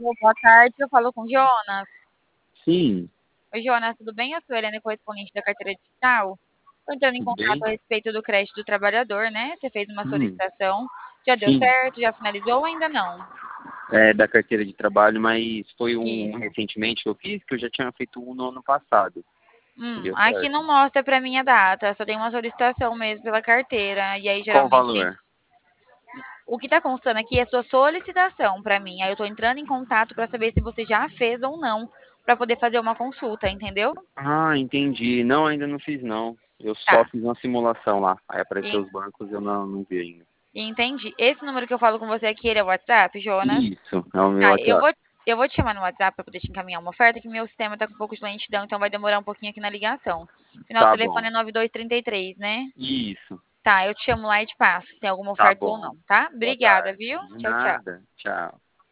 Boa tarde, eu falo com o Jonas. Sim, Oi, Jonas, tudo bem? Eu sou a Helena, correspondente da carteira digital. Estou entrando em tudo contato bem? a respeito do crédito do trabalhador, né? Você fez uma Hum, solicitação. Já deu sim, certo? Já finalizou ou ainda não? é da carteira de trabalho, mas foi um Isso. recentemente que eu fiz, que eu já tinha feito um no ano passado. E deu Aqui não certo. mostra pra mim a data, só tem uma solicitação mesmo pela carteira. E aí, Qual o geralmente, valor? o que tá constando aqui é sua solicitação pra mim. Aí eu tô entrando em contato pra saber se você já fez ou não, pra poder fazer uma consulta, entendeu? Ah, entendi. Não, ainda não fiz não. Eu só Tá. fiz uma simulação lá. Aí apareceu E- os bancos, eu não vi ainda. Entendi. Esse número que eu falo com você aqui, ele é o WhatsApp, Jonas? Isso, é o meu Tá, eu WhatsApp. vou, eu vou te chamar no WhatsApp para poder te encaminhar uma oferta, que meu sistema tá com um pouco de lentidão, então vai demorar um pouquinho aqui na ligação. Final do Tá telefone bom. é 9233, né? Isso, Tá, eu te chamo lá e te passo se tem alguma tá oferta ou bom. não, tá? Boa Obrigada, tarde. viu? De Tchau, tchau. nada. Tchau.